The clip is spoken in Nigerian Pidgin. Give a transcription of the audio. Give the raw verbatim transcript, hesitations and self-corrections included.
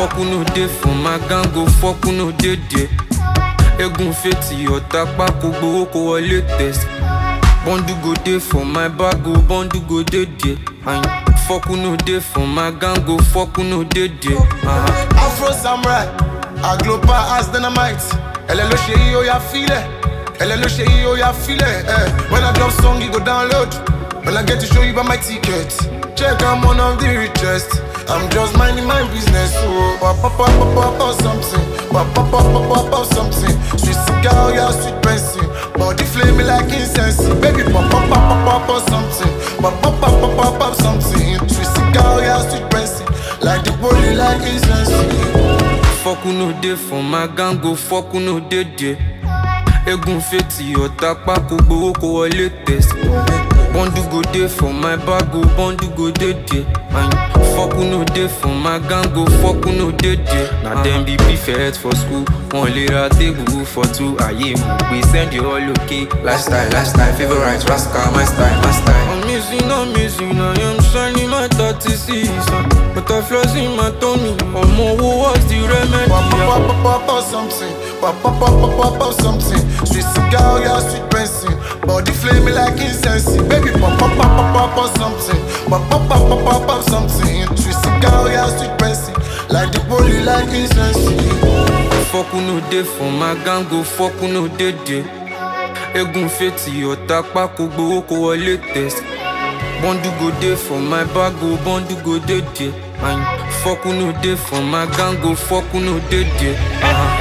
Fuck who no dey for my gang, go fuck who no dey there. Egun feti ọ̀tá pa kò gbowó kò wọlé test. Bondu go dey for my bag, go bondu go dey there. And fuck who no dey for my gang, go fuck who no dey there. Uh-huh. Afro samurai, I glow as dynamite. Elle lo ṣe yí ó yá fílẹ̀, elle lo ṣe yí ó yá fílẹ̀. Eh. When I drop song, you go download. When I get to show you by my ticket. Check, I'm one of the richest. I'm just minding my business. Oh, pop, pop, pop, pop, pop, pop, something. Pop, pop, pop, pop, pop, pop, something. Sweet cigar, yeah, sweet pencil. Body flame me like incense. Baby, pop, pop, pop, pop, pop, pop, something. Pop, pop, pop, pop, pop, pop, something. Sweet cigar, yeah, sweet pencil. Like the body, like incense. Fuck who no dey for my gang, go fuck who no dey there. Egun feti ọ̀tá pa kò gbowó kò wọlé test. Bondu go dey for my bag, go bondu go dey there. And fuck who no dey for my gang, go fuck who no dey there. Na dem be prefect for school, one lè ra table for two. Ayé mo gbé send you all okay. Lifestyle, lifestyle, favorite, rascal, my style, my style. I'm missing, I'm missing, I am shining my thirty-six. Butterflies in my tummy, ọmọ wo what's the remedy? Pop, pop, pop, pop, pop, pop, something. Pop, pop, pop, pop, pop, pop, something. Sweet cigar, yeah, sweet pencil. Body flame me like incense. Baby, pop, pop, pop, pop, pop, pop, something. Pop, pop, pop, pop, pop, pop, something. Sweet cigar, yeah, sweet pencil. Like the body, like incense. Fuck who no dey for my gang, go fuck who no dey there. Egun feti ọ̀tá pa kò gbowó kò wọlé test. Bondu go dey for my bag, go bondu go dey there. And fuck who no dey for my gang, go fuck who no dey there. Uh-huh.